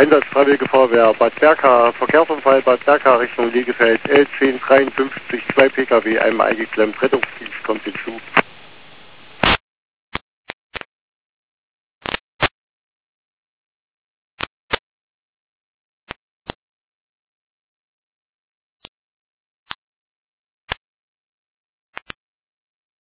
Einsatz Freiwillige Feuerwehr Bad Berka, Verkehrsunfall Bad Berka Richtung Liegefeld L1053, 2 Pkw, einmal eingeklemmt, Rettungsdienst kommt hinzu.